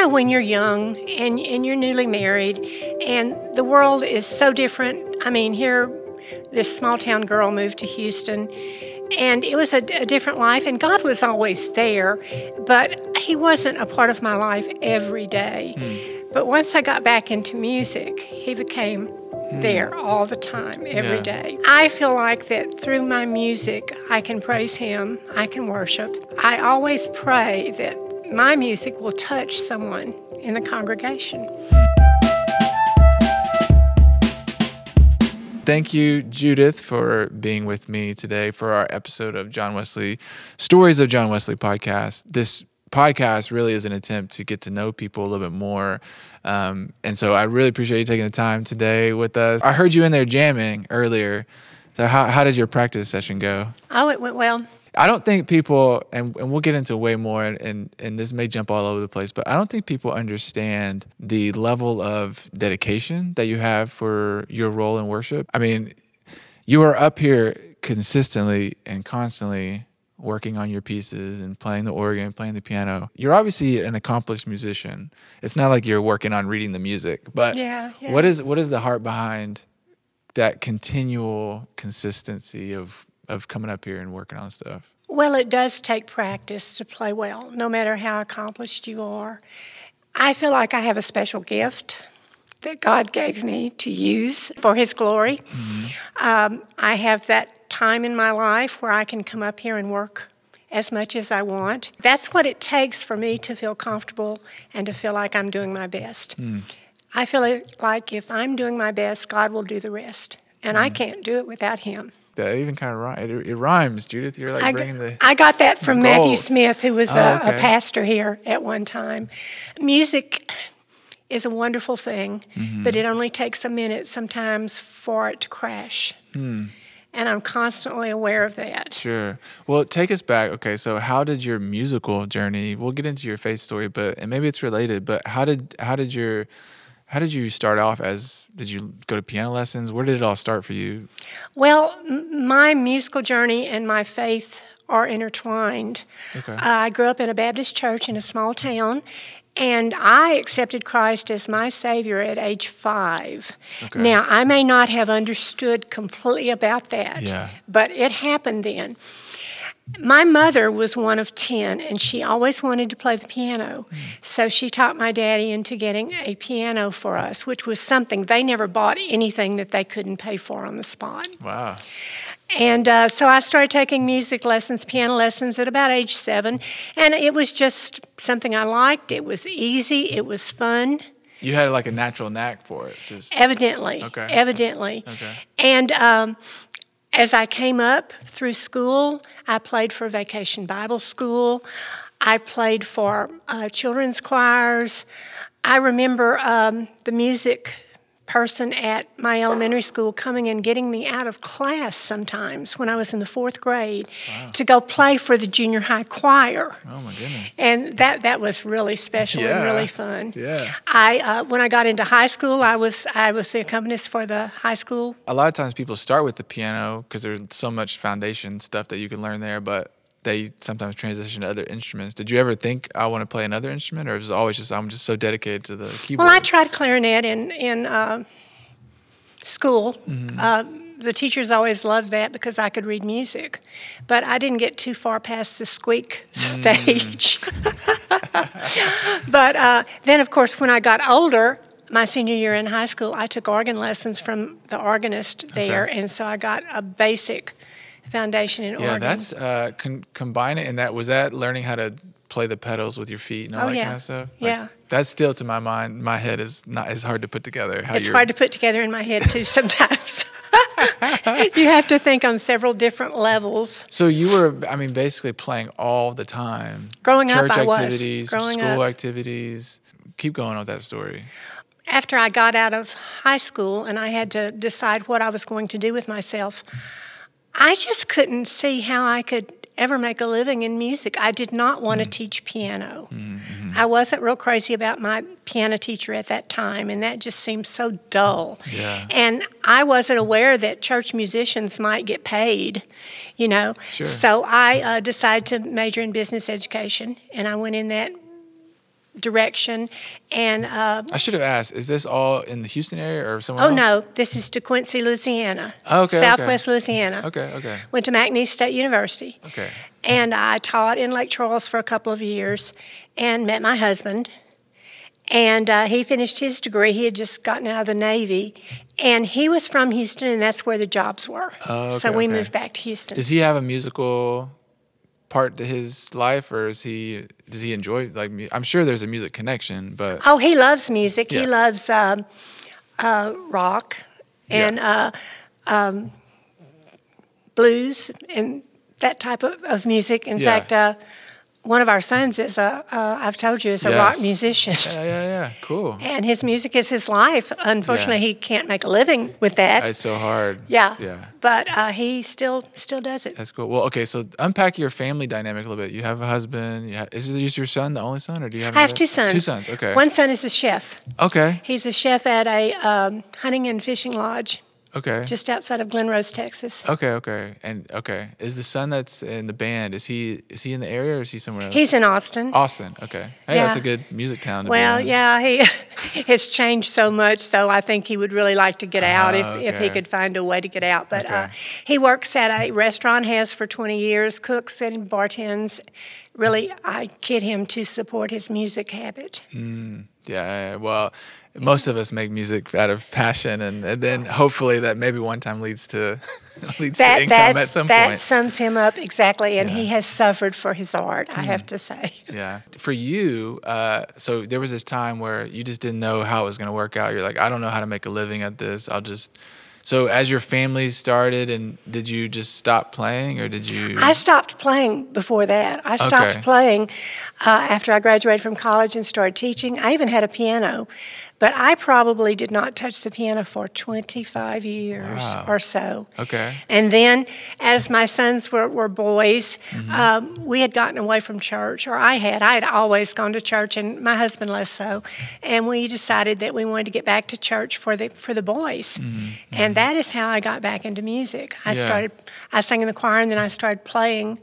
know, when you're young and you're newly married and the world is so different. I mean, here, this small town girl moved to Houston, and it was a different life, and God was always there, but He wasn't a part of my life every day. But once I got back into music, He became there all the time, every day. I feel like that through my music, I can praise Him, I can worship. I always pray that my music will touch someone in the congregation. Thank you, Judith, for being with me today for our episode of John Wesley, Stories of John Wesley podcast. This podcast really is an attempt to get to know people a little bit more. And so I really appreciate you taking the time today with us. I heard you in there jamming earlier. So how did your practice session go? Oh, it went well. I don't think people, and we'll get into way more, and this may jump all over the place, but I don't think people understand the level of dedication that you have for your role in worship. I mean, you are up here consistently and constantly working on your pieces and playing the organ, playing the piano. You're obviously an accomplished musician. It's not like you're working on reading the music, but what is the heart behind that continual consistency of coming up here and working on stuff? Well, it does take practice to play well, no matter how accomplished you are. I feel like I have a special gift that God gave me to use for His glory. I have that time in my life where I can come up here and work as much as I want. That's what it takes for me to feel comfortable and to feel like I'm doing my best. I feel like if I'm doing my best, God will do the rest. And I can't do it without Him. That even kind of rhymes. It rhymes, Judith. You're like bringing the I got that from gold. Matthew Smith, who was a pastor here at one time. Music is a wonderful thing, but it only takes a minute sometimes for it to crash. And I'm constantly aware of that. Sure. Well, take us back. Okay, so how did your musical journey? We'll get into your faith story, and maybe it's related. But how did you start off did you go to piano lessons? Where did it all start for you? Well, my musical journey and my faith are intertwined. Okay. I grew up in a Baptist church in a small town, and I accepted Christ as my Savior at age 5. Okay. Now, I may not have understood completely about that, but it happened then. My mother was one of 10, and she always wanted to play the piano. So she talked my daddy into getting a piano for us, which was something. They never bought anything that they couldn't pay for on the spot. Wow. And so I started taking music lessons, piano lessons at about age 7, and it was just something I liked. It was easy. It was fun. You had like a natural knack for it. Evidently. Okay. And as I came up through school, I played for Vacation Bible School. I played for children's choirs. I remember the music person at my elementary school coming and getting me out of class sometimes when I was in the 4th grade to go play for the junior high choir. Oh, my goodness. And that was really special and really fun. Yeah. When I got into high school, I was the accompanist for the high school. A lot of times people start with the piano because there's so much foundation stuff that you can learn there, but they sometimes transition to other instruments. Did you ever think, I want to play another instrument, or was it always just, I'm just so dedicated to the keyboard? Well, I tried clarinet in school. The teachers always loved that because I could read music, but I didn't get too far past the squeak stage. But then, of course, when I got older, my senior year in high school, I took organ lessons from the organist there, and so I got a basic foundation in organ. Yeah, that's combine it, and was that learning how to play the pedals with your feet and all that kind of stuff? That's still, to my mind, my head is not as hard to put together. It's hard to put together in my head too sometimes. You have to think on several different levels. So you were, basically playing all the time. Growing up, I was. Church activities, school activities. Keep going with that story. After I got out of high school and I had to decide what I was going to do with myself, I just couldn't see how I could ever make a living in music. I did not want to teach piano. I wasn't real crazy about my piano teacher at that time, and that just seemed so dull. Yeah. And I wasn't aware that church musicians might get paid, Sure. So I decided to major in business education, and I went in that direction. And I should have asked, is this all in the Houston area or somewhere oh else? no, this is DeQuincy, Louisiana. Okay, Southwest Louisiana. Okay. Went to McNeese State University. Okay. And I taught in Lake Charles for a couple of years and met my husband. And he finished his degree. He had just gotten out of the Navy. And he was from Houston, and that's where the jobs were. Oh, okay, so we moved back to Houston. Does he have a musical part to his life, or does he enjoy, like, I'm sure there's a music connection, but... Oh, he loves music. Yeah. He loves rock and blues and that type of music. In fact, one of our sons is I've told you, is a rock musician. Yeah. Cool. And his music is his life. Unfortunately, he can't make a living with that. It's so hard. Yeah. But he still does it. That's cool. Well, okay, so unpack your family dynamic a little bit. You have a husband. Is your son the only son, or do you have? I have two sons. Two sons. Okay. One son is a chef. Okay. He's a chef at a hunting and fishing lodge. Okay. Just outside of Glen Rose, Texas. Okay. And is the son that's in the band? Is he in the area or is he somewhere else? He's in Austin. Austin. Okay. Hey, that's a good music town. Well, yeah, he has changed so much. So I think he would really like to get out if he could find a way to get out. But he works at a restaurant, has for 20 years, cooks and bartends. Really, I kid him to support his music habit. Yeah. Well, most of us make music out of passion, and then hopefully that maybe one time leads to income at some point. That sums him up exactly, and he has suffered for his art, I have to say. Yeah. For you, so there was this time where you just didn't know how it was going to work out. You're like, I don't know how to make a living at this. So as your family started, and did you just stop playing, or did you? I stopped playing before that. I stopped playing after I graduated from college and started teaching. I even had a piano, but I probably did not touch the piano for 25 years or so. Okay. And then as my sons were boys, we had gotten away from church, or I had always gone to church, and my husband less so. And we decided that we wanted to get back to church for the boys. And that is how I got back into music. I sang in the choir, and then I started playing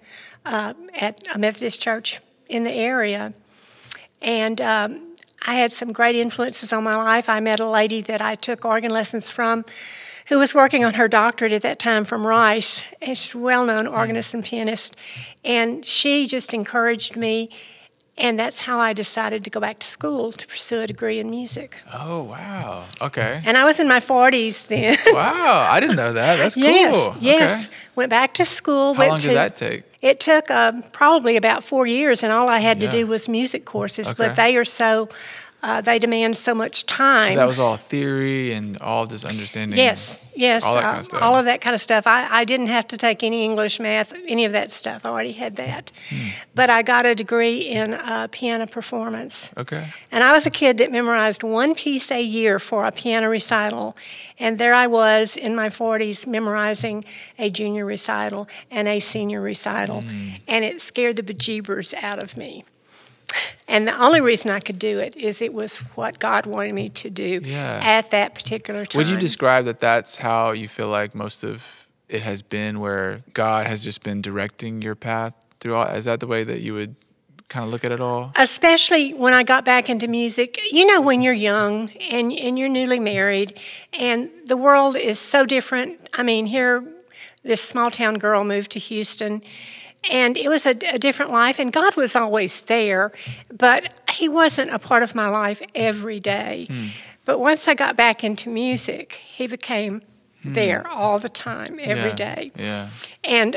at a Methodist church in the area. And I had some great influences on my life. I met a lady that I took organ lessons from who was working on her doctorate at that time from Rice. And she's a well-known organist and pianist. And she just encouraged me, and that's how I decided to go back to school to pursue a degree in music. Oh, wow. Okay. And I was in my 40s then. Wow, I didn't know that. That's cool. Yes. Okay. Went back to school. How long did that take? It took probably about 4 years, and all I had to do was music courses. But they are they demand so much time. So that was all theory and all just understanding. Yes. All that kind of stuff. All of that kind of stuff. I didn't have to take any English, math, any of that stuff. I already had that. But I got a degree in piano performance. Okay. And I was a kid that memorized one piece a year for a piano recital. And there I was in my 40s memorizing a junior recital and a senior recital. And it scared the bejeebers out of me. And the only reason I could do it is it was what God wanted me to do at that particular time. Would you describe that that's how you feel like most of it has been, where God has just been directing your path through all? Is that the way that you would kind of look at it all? Especially when I got back into music. You know, when you're young and you're newly married and the world is so different. I mean, here, this small town girl moved to Houston, and it was a different life, and God was always there, but He wasn't a part of my life every day. But once I got back into music, He became there all the time, every day. Yeah. And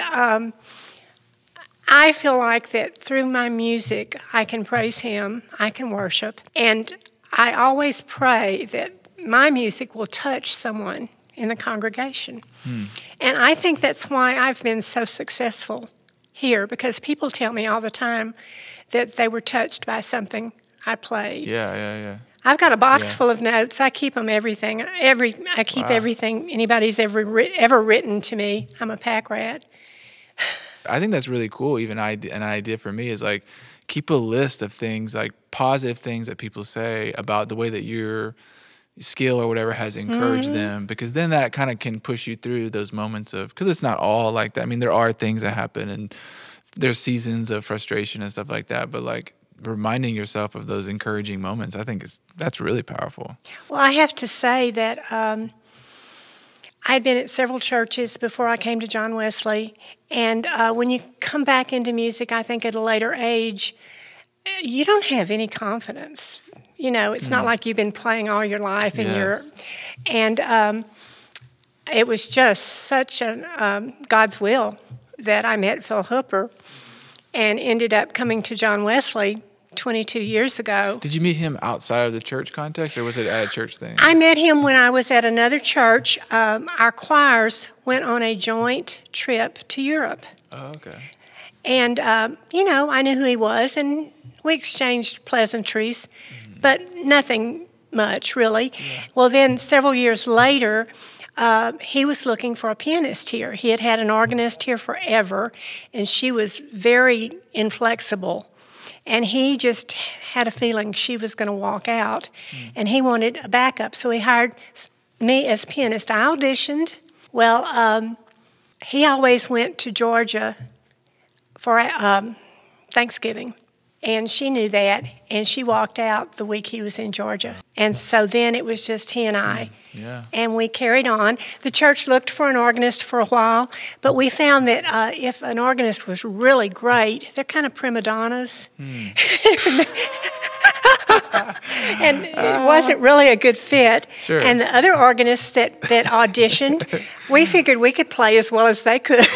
I feel like that through my music, I can praise Him, I can worship, and I always pray that my music will touch someone in the congregation. And I think that's why I've been so successful here, because people tell me all the time that they were touched by something I played. Yeah. I've got a box full of notes. I keep them everything. I keep everything anybody's ever written to me. I'm a pack rat. I think that's really cool. Even an idea for me is like, keep a list of things, like positive things that people say about the way that your skill or whatever has encouraged them, because then that kind of can push you through those moments of, because it's not all like that. I mean, there are things that happen and there's seasons of frustration and stuff like that, but like reminding yourself of those encouraging moments, I think that's really powerful. Well, I have to say that I'd been at several churches before I came to John Wesley, and when you come back into music, I think at a later age, you don't have any confidence. You know, it's not like you've been playing all your life, and it was just such a God's will that I met Phil Hooper and ended up coming to John Wesley 22 years ago. Did you meet him outside of the church context, or was it at a church thing? I met him when I was at another church. Our choirs went on a joint trip to Europe. Oh, okay. And, I knew who he was, and we exchanged pleasantries, but nothing much, really. Yeah. Well, then several years later, he was looking for a pianist here. He had had an organist here forever, and she was very inflexible. And he just had a feeling she was going to walk out, and he wanted a backup. So he hired me as pianist. I auditioned. Well, he always went to Georgia for Thanksgiving, and she knew that, and she walked out the week he was in Georgia. And so then it was just he and I. Yeah. And we carried on. The church looked for an organist for a while, but we found that if an organist was really great, they're kind of prima donnas. And it wasn't really a good fit. Sure. And the other organists that auditioned, we figured we could play as well as they could.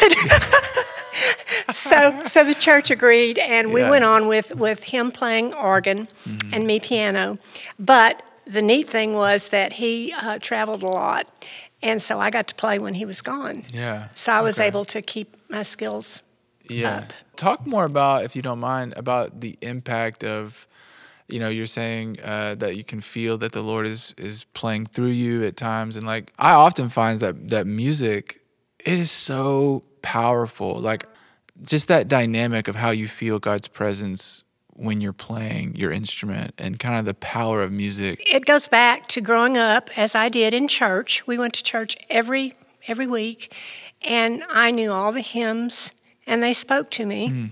So the church agreed, and we went on with him playing organ and me piano. But the neat thing was that he traveled a lot, and so I got to play when he was gone. Yeah. So I was able to keep my skills up. Talk more about, if you don't mind, about the impact of, you're saying that you can feel that the Lord is playing through you at times. And like, I often find that music, it is so powerful. Like, just that dynamic of how you feel God's presence when you're playing your instrument, and kind of the power of music. It goes back to growing up, as I did in church. We went to church every week, and I knew all the hymns, and they spoke to me.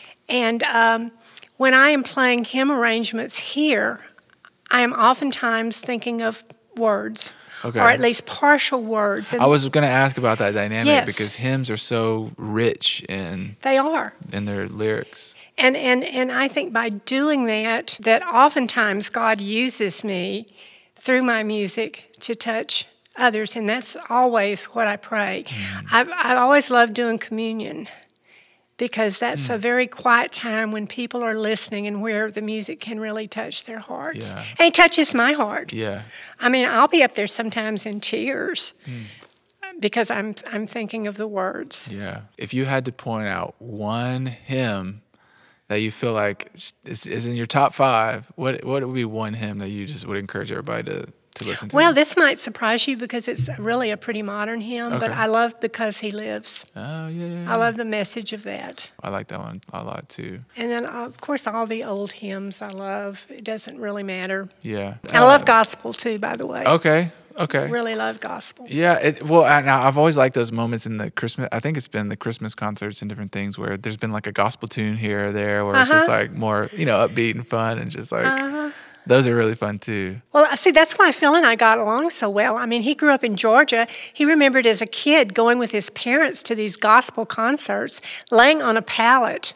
And when I am playing hymn arrangements here, I am oftentimes thinking of words. Okay. Or at least partial words. And I was going to ask about that dynamic, yes, because hymns are so rich in their lyrics. And I think by doing that oftentimes God uses me through my music to touch others, and that's always what I pray. I've always loved doing communion, because that's a very quiet time when people are listening and where the music can really touch their hearts. Yeah. And it touches my heart. Yeah. I mean, I'll be up there sometimes in tears because I'm thinking of the words. Yeah. If you had to point out one hymn that you feel like is in your top 5, what would be one hymn that you just would encourage everybody to listen to? Well, this might surprise you because it's really a pretty modern hymn, but I love Because He Lives. Oh, yeah. I love the message of that. I like that one a lot, too. And then, of course, all the old hymns I love. It doesn't really matter. Yeah. I love gospel, too, by the way. Okay. I really love gospel. Yeah. I've always liked those moments in the Christmas. I think it's been the Christmas concerts and different things where there's been like a gospel tune here or there where it's just like more, upbeat and fun, and just like those are really fun too. Well, see, that's why Phil and I got along so well. I mean, he grew up in Georgia. He remembered as a kid going with his parents to these gospel concerts, laying on a pallet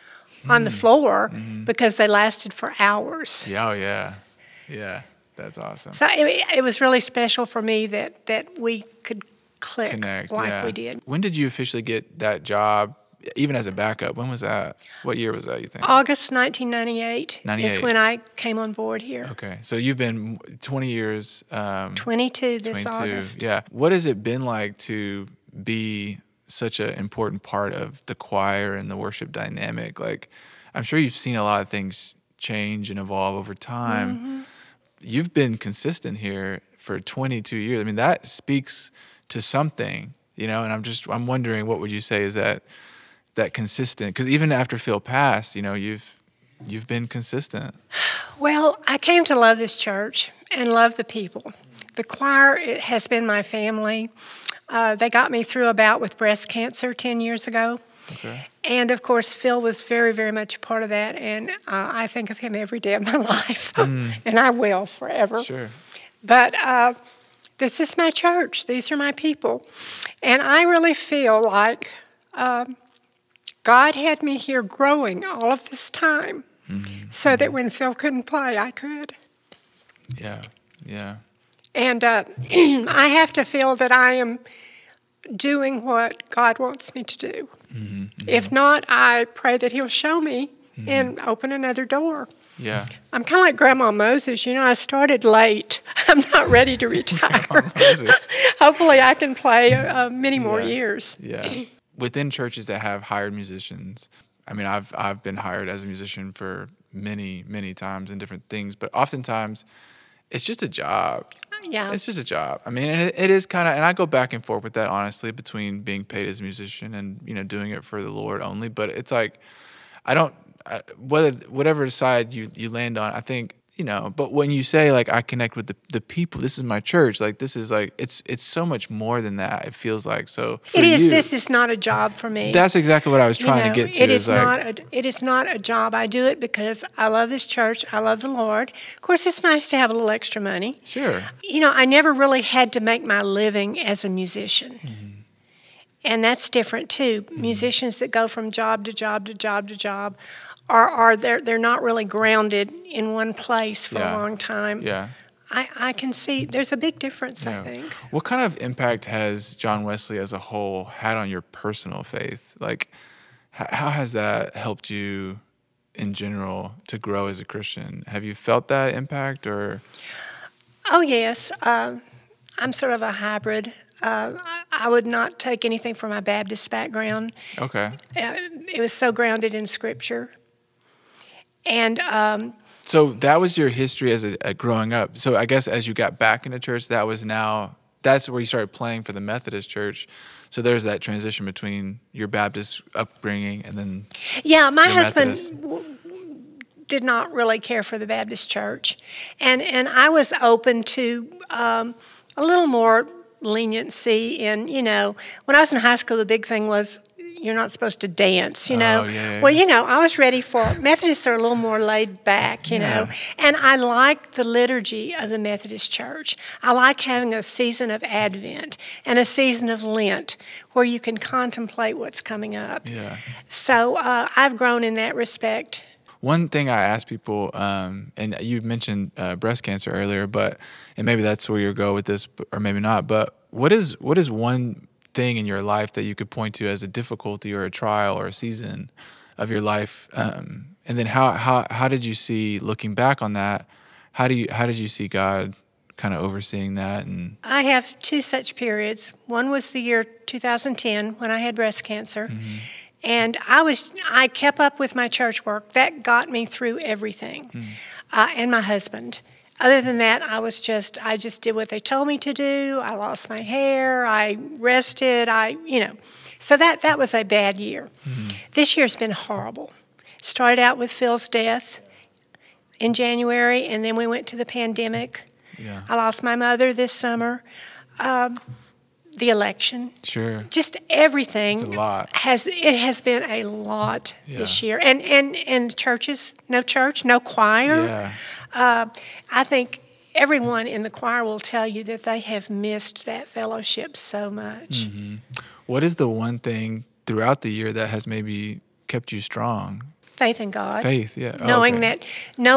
on the floor because they lasted for hours. Yeah, yeah. That's awesome. So it was really special for me that we could connect like we did. When did you officially get that job, even as a backup? When was that? What year was that, you think? August 1998 is when I came on board here. Okay. So you've been 20 years. 22 this August. Yeah. What has it been like to be such an important part of the choir and the worship dynamic? Like, I'm sure you've seen a lot of things change and evolve over time. You've been consistent here for 22 years. I mean, that speaks to something, and I'm wondering, what would you say is that consistent? Because even after Phil passed, you've been consistent. Well, I came to love this church and love the people. The choir, it has been my family. They got me through a bout with breast cancer 10 years ago. Okay. And of course, Phil was very, very much a part of that. And I think of him every day of my life, and I will forever. Sure. But this is my church. These are my people. And I really feel like God had me here growing all of this time so that when Phil couldn't play, I could. Yeah. Yeah. And I have to feel that I am doing what God wants me to do. If not, I pray that he'll show me and open another door. Yeah. I'm kind of like Grandma Moses. I started late. I'm not ready to retire. Hopefully I can play many more years. Yeah. Within churches that have hired musicians, I mean, I've been hired as a musician for many times in different things, but oftentimes it's just a job. Yeah. It's just a job. I mean, and it is kind of, and I go back and forth with that, honestly, between being paid as a musician and, doing it for the Lord only. But it's like, whatever side you land on, I think, but when you say, like, I connect with the people, this is my church, like, this is like, it's so much more than that. It feels like, so for this is not a job for me. That's exactly what I was trying to get to. It is not a job. I do it because I love this church. I love the Lord. Of course, it's nice to have a little extra money. Sure. I never really had to make my living as a musician. And that's different too. Musicians that go from job to job to job to job they're not really grounded in one place for a long time. Yeah. I can see there's a big difference, I think. What kind of impact has John Wesley as a whole had on your personal faith? Like, how has that helped you in general to grow as a Christian? Have you felt that impact or? Oh, yes. I'm sort of a hybrid. I would not take anything from my Baptist background. Okay. It was so grounded in Scripture. And so that was your history as a growing up. So I guess as you got back into church, that's where you started playing for the Methodist Church. So there's that transition between your Baptist upbringing and then my husband did not really care for the Baptist Church, and I was open to a little more leniency. And when I was in high school, the big thing was, you're not supposed to dance, Oh, yeah. Well, I was ready for Methodists are a little more laid back, know. And I like the liturgy of the Methodist Church. I like having a season of Advent and a season of Lent where you can contemplate what's coming up. Yeah. So I've grown in that respect. One thing I ask people, and you mentioned breast cancer earlier, and maybe that's where you'll go with this, or maybe not. But what is one thing in your life that you could point to as a difficulty or a trial or a season of your life, and then how did you see, looking back on that, how did you see God kind of overseeing that? And I have two such periods. One was the year 2010 when I had breast cancer, and I kept up with my church work. That got me through everything, and my husband. Other than that, I just did what they told me to do. I lost my hair. I rested. So that was a bad year. This year's been horrible. Started out with Phil's death in January, and then we went to the pandemic. Yeah. I lost my mother this summer. The election. Sure. Just everything. It's a lot. It has been a lot this year. And churches, no church, no choir. Yeah. I think everyone in the choir will tell you that they have missed that fellowship so much. What is the one thing throughout the year that has maybe kept you strong? Faith in God. Faith, yeah. Knowing that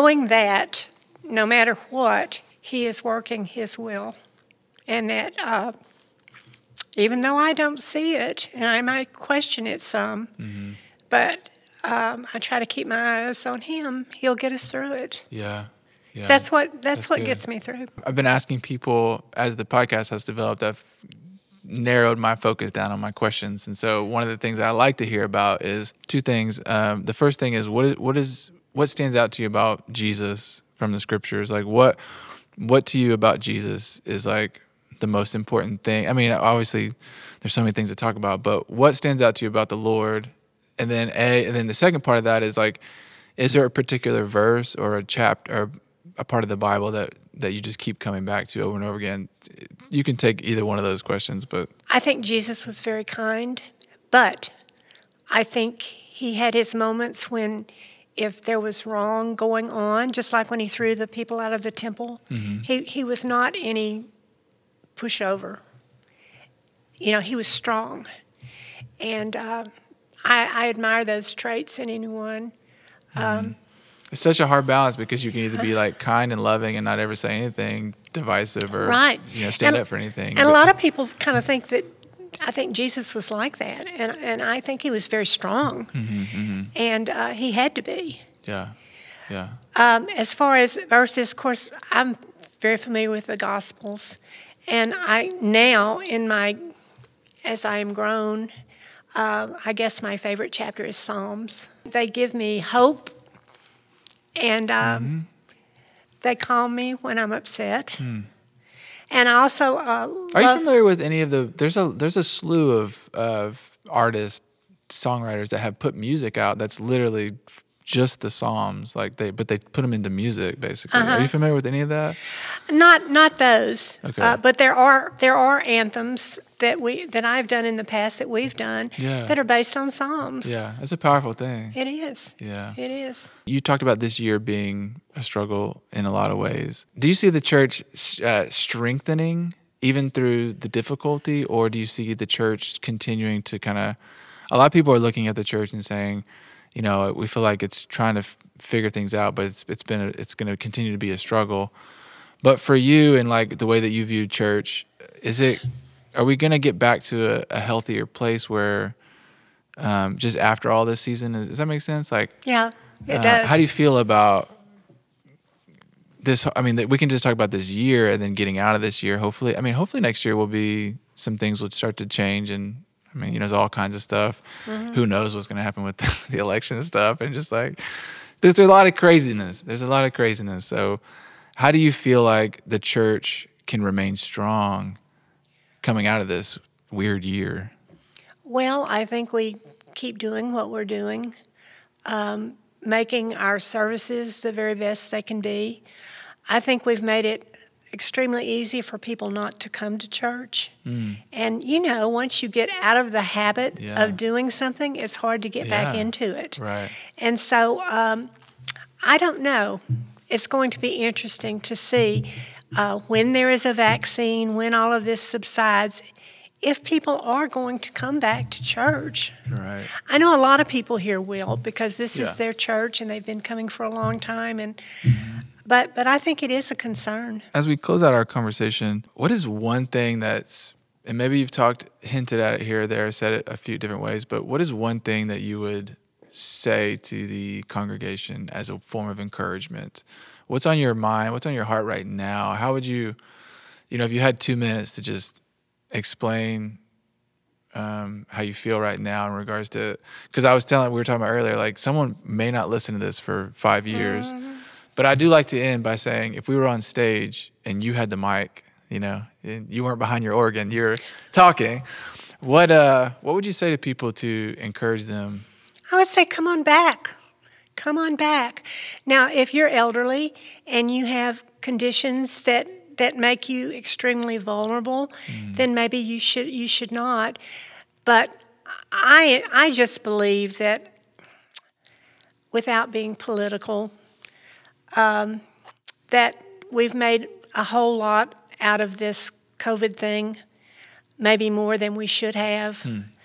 no matter what, He is working His will. And that even though I don't see it, and I might question it some, but I try to keep my eyes on Him. He'll get us through it. Yeah. Yeah. That's what good. gets me through. I've been asking people, as the podcast has developed, I've narrowed my focus down on my questions. And so one of the things I like to hear about is two things. The first thing is what stands out to you about Jesus from the Scriptures? Like what to you about Jesus is like the most important thing? I mean, obviously there's so many things to talk about, but what stands out to you about the Lord? And then the second part of that is like, is there a particular verse or a chapter or a part of the Bible that you just keep coming back to over and over again? You can take either one of those questions, but I think Jesus was very kind, but I think he had his moments when, if there was wrong going on, just like when he threw the people out of the temple, he was not any pushover. He was strong. And I admire those traits in anyone. It's such a hard balance because you can either be like kind and loving and not ever say anything divisive or Right. Stand up for anything. And a lot of people kind of think that, I think Jesus was like that. And I think he was very strong. And he had to be. Yeah. As far as verses, of course, I'm very familiar with the Gospels. And I now, as I am grown, I guess my favorite chapter is Psalms. They give me hope, and they calm me when I'm upset. And I also are you familiar with any of the? There's a slew of artists, songwriters that have put music out that's literally just the Psalms, but they put them into music basically. Are you familiar with any of that? Not those. Okay. But there are anthems that I've done in the past that we've done that are based on Psalms. Yeah, it's a powerful thing. It is. Yeah. It is. You talked about this year being a struggle in a lot of ways. Do you see the church strengthening even through the difficulty, or do you see the church continuing to kind of? A lot of people are looking at the church and saying, we feel like it's trying to figure things out, but it's going to continue to be a struggle. But for you and like the way that you view church, are we going to get back to a healthier place where just after all this season, does that make sense? Like, yeah, it does. How do you feel about this? I mean, we can just talk about this year and then getting out of this year. Hopefully next year some things will start to change, and there's all kinds of stuff. Who knows what's going to happen with the election and stuff, and just like there's a lot of craziness. So how do you feel like the church can remain strong coming out of this weird year? Well, I think we keep doing what we're doing, making our services the very best they can be. I think we've made it extremely easy for people not to come to church. And, once you get out of the habit of doing something, it's hard to get back into it. Right. And so I don't know. It's going to be interesting to see when there is a vaccine, when all of this subsides, if people are going to come back to church. Right. I know a lot of people here will, because this is their church and they've been coming for a long time. And but I think it is a concern. As we close out our conversation, what is one thing and maybe you've hinted at it here or there, said it a few different ways, but what is one thing that you would say to the congregation as a form of encouragement? What's on your mind? What's on your heart right now? How would you, if you had 2 minutes to just explain how you feel right now in regards to, because we were talking about earlier, like someone may not listen to this for 5 years, but I do like to end by saying, if we were on stage and you had the mic, and you weren't behind your organ, you're talking, what would you say to people to encourage them? I would say, come on back. Come on back. Now, if you're elderly and you have conditions that make you extremely vulnerable, then maybe you should not. But I just believe that, without being political, that we've made a whole lot out of this COVID thing, maybe more than we should have.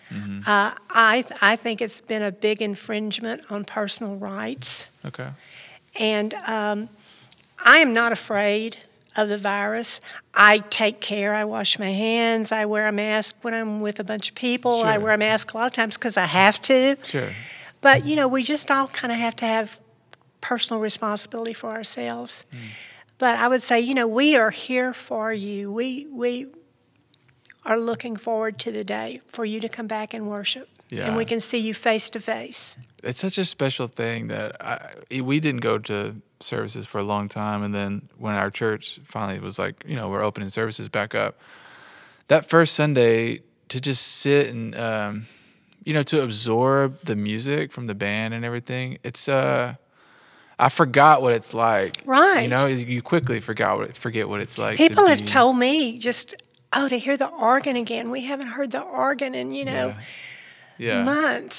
I think it's been a big infringement on personal rights. Okay. And I am not afraid of the virus. I take care. I wash my hands. I wear a mask when I'm with a bunch of people. Sure. I wear a mask a lot of times because I have to. Sure. But, we just all kind of have to have personal responsibility for ourselves. But I would say, we are here for you. We are looking forward to the day for you to come back and worship. Yeah. And we can see you face to face. It's such a special thing that we didn't go to services for a long time. And then when our church finally was like, we're opening services back up, that first Sunday to just sit and, to absorb the music from the band and everything, it's, I forgot what it's like. Right. You quickly forget what it's like. People have told me to hear the organ again. We haven't heard the organ in, months.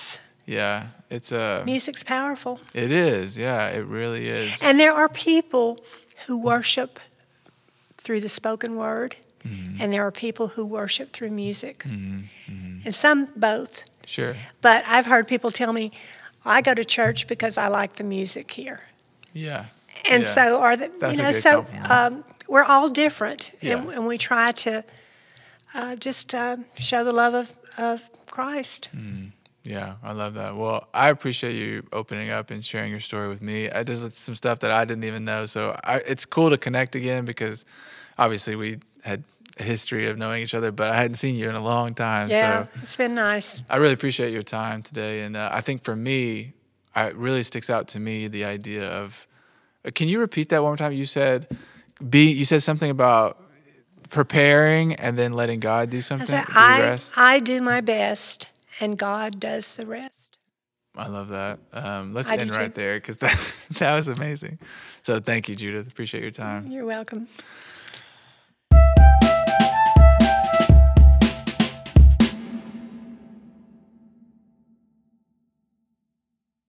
Yeah. It's Music's powerful. It is. Yeah, it really is. And there are people who worship through the spoken word, and there are people who worship through music. And some both. Sure. But I've heard people tell me, I go to church because I like the music here. Yeah. And Yeah. so That's a good compliment. we're all different, Yeah. and we try to just show the love of Christ. Yeah, I love that. Well, I appreciate you opening up and sharing your story with me. There's some stuff that I didn't even know, so it's cool to connect again because obviously we had a history of knowing each other, but I hadn't seen you in a long time. Yeah, So it's been nice. I really appreciate your time today, and I think for me, it really sticks out to me the idea of. Can you repeat that one more time? You said something about preparing and then letting God do I something. said, Do the rest. I do my best, and God does the rest. I love that. Let's I do end right too. there because that was amazing. So thank you, Judith. Appreciate your time. You're welcome.